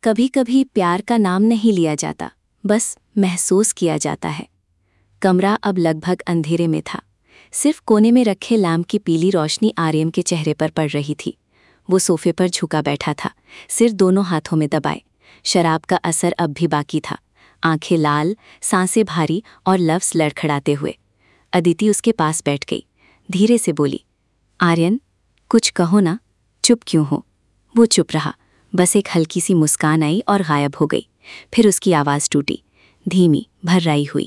कभी कभी प्यार का नाम नहीं लिया जाता, बस महसूस किया जाता है। कमरा अब लगभग अंधेरे में था। सिर्फ कोने में रखे लैम्प की पीली रोशनी आर्यन के चेहरे पर पड़ रही थी। वो सोफे पर झुका बैठा था, सिर दोनों हाथों में दबाए। शराब का असर अब भी बाकी था। आंखें लाल, सांसें भारी और लफ्ज़ लड़खड़ाते हुए। अदिति उसके पास बैठ गई, धीरे से बोली, आर्यन, कुछ कहो ना, चुप क्यों हो? वो चुप रहा। बस एक हल्की सी मुस्कान आई और गायब हो गई। फिर उसकी आवाज़ टूटी, धीमी, भर्राई हुई।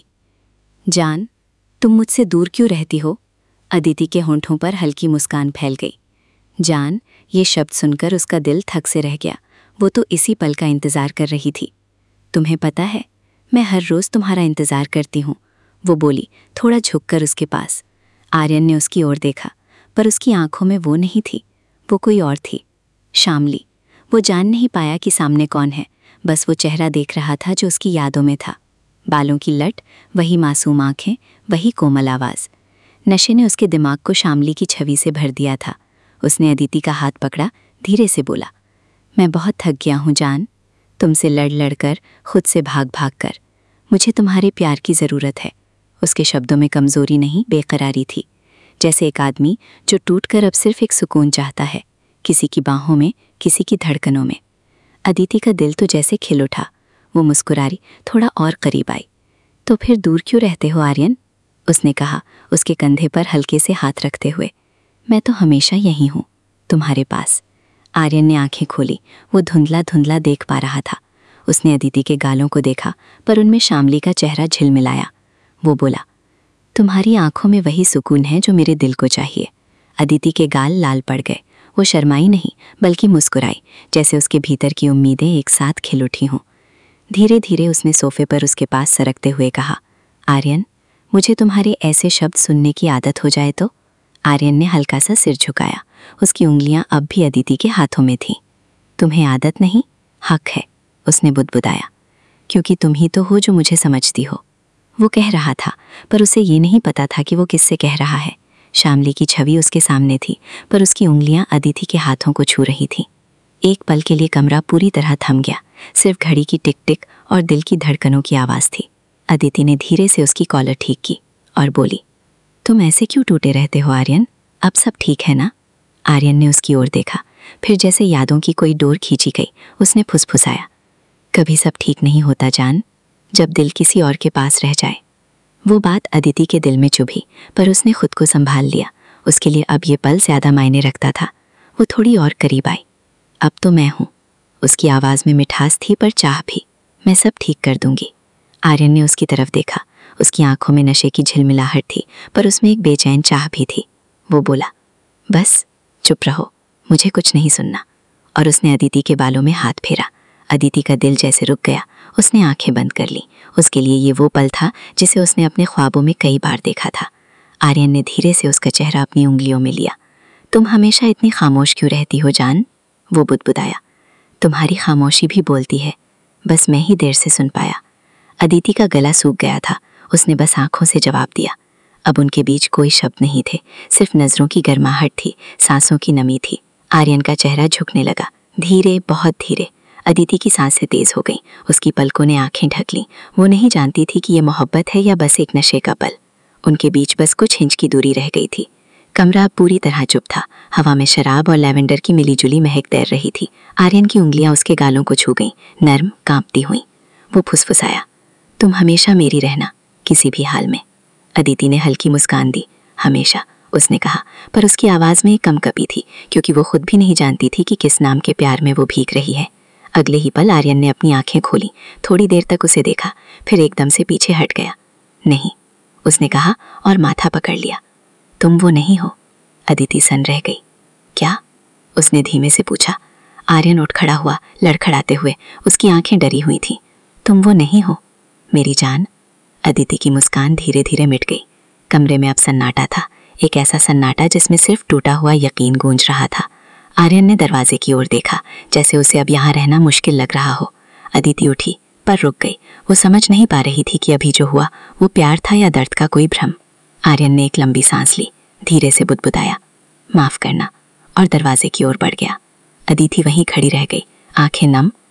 जान, तुम मुझसे दूर क्यों रहती हो? अदिति के होंठों पर हल्की मुस्कान फैल गई। जान, ये शब्द सुनकर उसका दिल थक से रह गया। वो तो इसी पल का इंतज़ार कर रही थी। तुम्हें पता है, मैं हर रोज़ तुम्हारा इंतज़ार करती हूँ, वो बोली, थोड़ा झुककर उसके पास। आर्यन ने उसकी ओर देखा, पर उसकी आंखों में वो नहीं थी, वो कोई और थी, शामली। वो जान नहीं पाया कि सामने कौन है, बस वो चेहरा देख रहा था जो उसकी यादों में था। बालों की लट, वही मासूम आंखें, वही कोमल आवाज़। नशे ने उसके दिमाग को शामली की छवि से भर दिया था। उसने अदिति का हाथ पकड़ा, धीरे से बोला, मैं बहुत थक गया हूँ जान, तुमसे लड़ लड़ कर, खुद से भाग भाग कर। मुझे तुम्हारे प्यार की ज़रूरत है। उसके शब्दों में कमज़ोरी नहीं, बेकरारी थी। जैसे एक आदमी जो टूटकर अब सिर्फ एक सुकून चाहता है, किसी की बाहों में, किसी की धड़कनों में। अदिति का दिल तो जैसे खिल उठा। वो मुस्कुराई, थोड़ा और करीब आई। तो फिर दूर क्यों रहते हो आर्यन? उसने कहा, उसके कंधे पर हल्के से हाथ रखते हुए। मैं तो हमेशा यहीं हूँ, तुम्हारे पास। आर्यन ने आंखें खोली। वो धुंधला धुंधला देख पा रहा था। उसने अदिति के गालों को देखा, पर उनमें शामली का चेहरा झिलमिलाया। वो बोला, तुम्हारी आंखों में वही सुकून है जो मेरे दिल को चाहिए। अदिति के गाल लाल पड़ गए। वो शर्माई नहीं, बल्कि मुस्कुराई, जैसे उसके भीतर की उम्मीदें एक साथ खिल उठी हों। धीरे धीरे उसने सोफे पर उसके पास सरकते हुए कहा, आर्यन, मुझे तुम्हारे ऐसे शब्द सुनने की आदत हो जाए तो? आर्यन ने हल्का सा सिर झुकाया। उसकी उंगलियां अब भी अदिति के हाथों में थीं। तुम्हें आदत नहीं, हक है, उसने बुदबुदाया, क्योंकि तुम ही तो हो जो मुझे समझती हो। वो कह रहा था, पर उसे ये नहीं पता था कि वो किससे कह रहा है। शामली की छवि उसके सामने थी, पर उसकी उंगलियां अदिति के हाथों को छू रही थीं। एक पल के लिए कमरा पूरी तरह थम गया। सिर्फ घड़ी की टिक टिक और दिल की धड़कनों की आवाज़ थी। अदिति ने धीरे से उसकी कॉलर ठीक की और बोली, तुम ऐसे क्यों टूटे रहते हो आर्यन? अब सब ठीक है ना? आर्यन ने उसकी ओर देखा। फिर जैसे यादों की कोई डोर खींची गई, उसने फुसफुसाया, कभी सब ठीक नहीं होता जान, जब दिल किसी और के पास रह जाए। वो बात अदिति के दिल में चुभी, पर उसने खुद को संभाल लिया। उसके लिए अब ये पल ज़्यादा मायने रखता था। वो थोड़ी और करीब आई। अब तो मैं हूँ। उसकी आवाज़ में मिठास थी, पर चाह भी। मैं सब ठीक कर दूंगी। आर्यन ने उसकी तरफ देखा। उसकी आंखों में नशे की झिलमिलाहट थी, पर उसमें एक बेचैन चाह भी थी। वो बोला, बस चुप रहो, मुझे कुछ नहीं सुनना। और उसने अदिति के बालों में हाथ फेरा। अदिति का दिल जैसे रुक गया। उसने आंखें बंद कर ली। उसके लिए ये वो पल था जिसे उसने अपने ख्वाबों में कई बार देखा था। आर्यन ने धीरे से उसका चेहरा अपनी उंगलियों में लिया। तुम हमेशा इतनी खामोश क्यों रहती हो जान? वो बुदबुदाया। तुम्हारी खामोशी भी बोलती है, बस मैं ही देर से सुन पाया। अदिति का गला सूख गया था। उसने बस आंखों से जवाब दिया। अब उनके बीच कोई शब्द नहीं थे, सिर्फ नज़रों की गर्माहट थी, सांसों की नमी थी। आर्यन का चेहरा झुकने लगा, धीरे, बहुत धीरे। अदिति की सांसें तेज हो गईं। उसकी पलकों ने आंखें ढक लीं। वो नहीं जानती थी कि ये मोहब्बत है या बस एक नशे का पल। उनके बीच बस कुछ इंच की दूरी रह गई थी। कमरा पूरी तरह चुप था। हवा में शराब और लैवेंडर की मिलीजुली महक तैर रही थी। आर्यन की उंगलियां उसके गालों को छू गईं, नर्म, कांपती हुईं। वो फुसफुसाया, तुम हमेशा मेरी रहना, किसी भी हाल में। अदिति ने हल्की मुस्कान दी। हमेशा, उसने कहा, पर उसकी आवाज़ में एक कंपकपी थी, क्योंकि वो खुद भी नहीं जानती थी कि किस नाम के प्यार में वो भीग रही है। अगले ही पल आर्यन ने अपनी आंखें खोली। थोड़ी देर तक उसे देखा, फिर एकदम से पीछे हट गया। नहीं, उसने कहा और माथा पकड़ लिया। तुम वो नहीं हो। अदिति सन रह गई। क्या? उसने धीमे से पूछा। आर्यन उठ खड़ा हुआ, लड़खड़ाते हुए। उसकी आंखें डरी हुई थीं। तुम वो नहीं हो मेरी जान। अदिति की मुस्कान धीरे धीरे मिट गई। कमरे में अब सन्नाटा था, एक ऐसा सन्नाटा जिसमें सिर्फ टूटा हुआ यकीन गूंज रहा था। आर्यन ने दरवाजे की ओर देखा, जैसे उसे अब यहाँ रहना मुश्किल लग रहा हो। अदिति उठी, पर रुक गई। वो समझ नहीं पा रही थी कि अभी जो हुआ वो प्यार था या दर्द का कोई भ्रम। आर्यन ने एक लंबी सांस ली, धीरे से बुदबुदाया, माफ करना, और दरवाजे की ओर बढ़ गया। अदिति वहीं खड़ी रह गई, आंखें नम,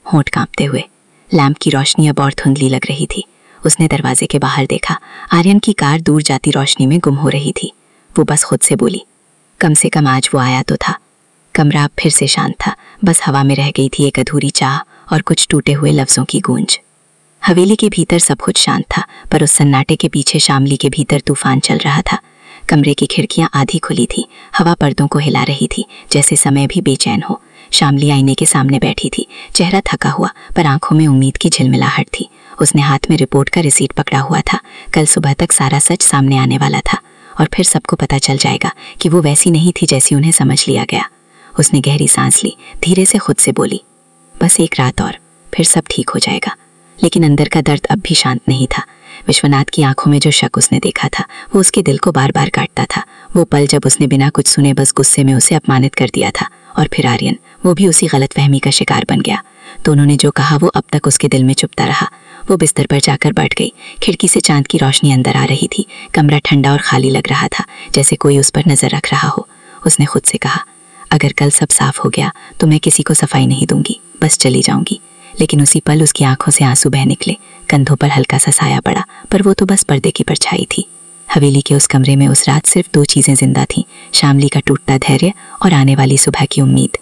होंठ कांपते हुए। लैंप की रोशनी अब और धुंधली लग रही थी। उसने दरवाजे के बाहर देखा, आर्यन की कार दूर जाती रोशनी में गुम हो रही थी। वो बस खुद से बोली, कम से कम आज वो आया तो था। कमरा अब फिर से शांत था, बस हवा में रह गई थी एक अधूरी चाह और कुछ टूटे हुए लफ्जों की गूंज। हवेली के भीतर सब कुछ शांत था, पर उस सन्नाटे के पीछे शामली के भीतर तूफान चल रहा था। कमरे की खिड़कियां आधी खुली थी, हवा पर्दों को हिला रही थी, जैसे समय भी बेचैन हो। शामली आईने के सामने बैठी थी, चेहरा थका हुआ, पर आंखों में उम्मीद की झिलमिलाहट थी। उसने हाथ में रिपोर्ट का रिसीट पकड़ा हुआ था। कल सुबह तक सारा सच सामने आने वाला था, और फिर सबको पता चल जाएगा कि वो वैसी नहीं थी जैसी उन्हें समझ लिया गया। उसने गहरी सांस ली, धीरे से खुद से बोली, बस एक रात और, फिर सब ठीक हो जाएगा। लेकिन अंदर का दर्द अब भी शांत नहीं था। विश्वनाथ की आंखों में जो शक उसने देखा था, वो उसके दिल को बार बार काटता था। वो पल जब उसने बिना कुछ सुने बस गुस्से में उसे अपमानित कर दिया था, और फिर आर्यन, वो भी उसी गलतफहमी का शिकार बन गया। दोनों ने जो कहा वो अब तक उसके दिल में चुभता रहा। वो बिस्तर पर जाकर बैठ गई। खिड़की से चांद की रोशनी अंदर आ रही थी। कमरा ठंडा और खाली लग रहा था, जैसे कोई उस पर नजर रख रहा हो। उसने खुद से कहा, अगर कल सब साफ हो गया तो मैं किसी को सफाई नहीं दूंगी, बस चली जाऊंगी। लेकिन उसी पल उसकी आंखों से आंसू बह निकले। कंधों पर हल्का सा साया पड़ा, पर वो तो बस पर्दे की परछाई थी। हवेली के उस कमरे में उस रात सिर्फ दो चीजें जिंदा थीं, शामली का टूटता धैर्य और आने वाली सुबह की उम्मीद।